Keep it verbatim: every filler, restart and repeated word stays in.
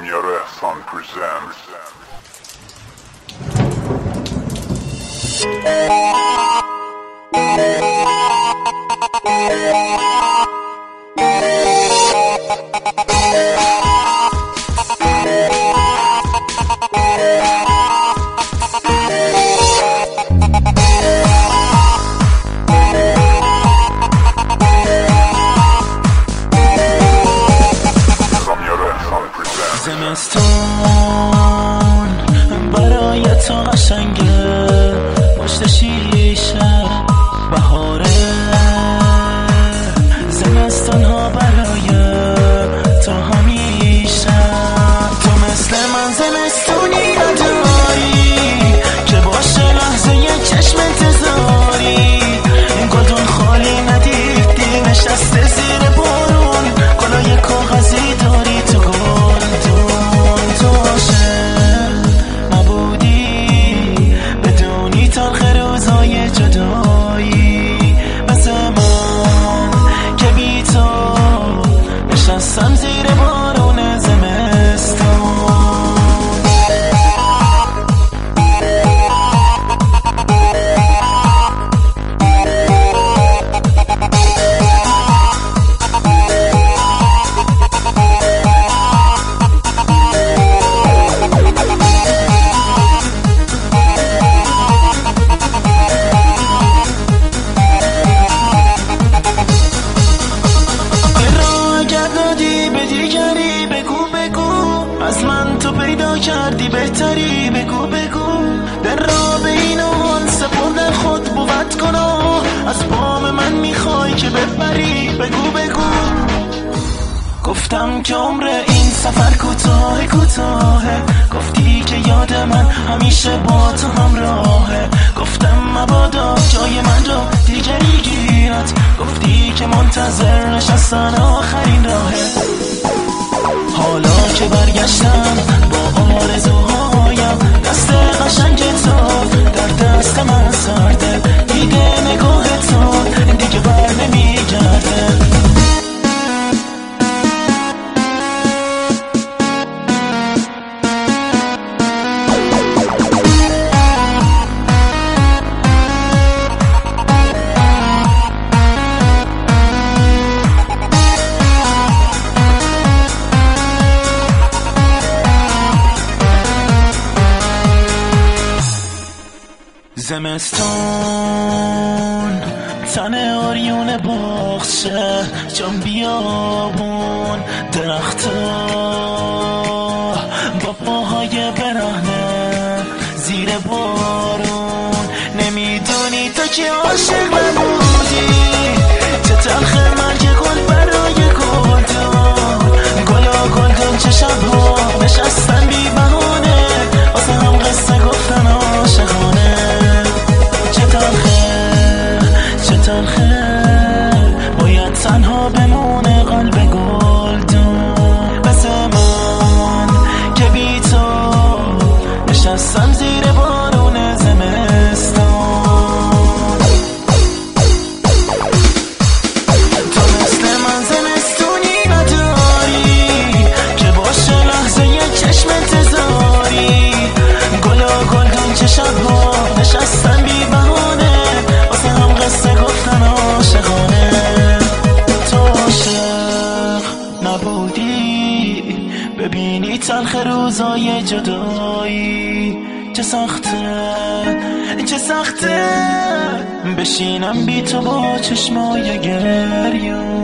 سامیار احسان پرزنت. زمستون برای تو قشنگه، پشت شیشه بهاره. زمستون ها برای تو همیشه. تو مثل من زمستونی نداری که باشه لحظه یه چشم انتظاری. گلدون خالی ندیدی نشسته زیر بارون، گلای کاغذی داری تو گل. نشستم زیر بارون زمستون. از من تو پیدا کردی بهتری، بگو بگو. در را به این حال سپردن خود بود گناه. از بام من میخوای که ببری، بگو بگو. گفتم که عمر این سفر کوتاه کوتاهه. گفتی که یاد من همیشه با تو همراهه. گفتم مبادا جای من رو دیگری گیرد. گفتی که منتظر نشستن آخرین راهه. حالا که برگشتم با آرزوهایم، دست قشنگ تو در دست من سرده. دیگه نگاه تو دیگه بر نمیگرده. زمستون تن آریون باخشه، جام بیابون درختا با پاهای برهنه زیر بارون. نمیدونی تو که عاشق من بودی، چه تلخ مرگ گل برای گلدون. گلا گلدون چه شبها نشستن بی بهانه، واسه هم قصه گفتن عاشقانه. باید تنها بمونه قلب گلدون. بس من که بی تو نشستم زیر بارون زمستون. تو مثل من زمستونی نداری که باشه لحظه یه چشم انتظاری. گلا گلدون چه شبها نشستن بی بهانه، واسه هم قصه گفتن عاشقانه. تو عاشق نبودی ببینی تلخ روزای جدایی. چه سخته چه سخته بشینم بی تو با چشمای گریون.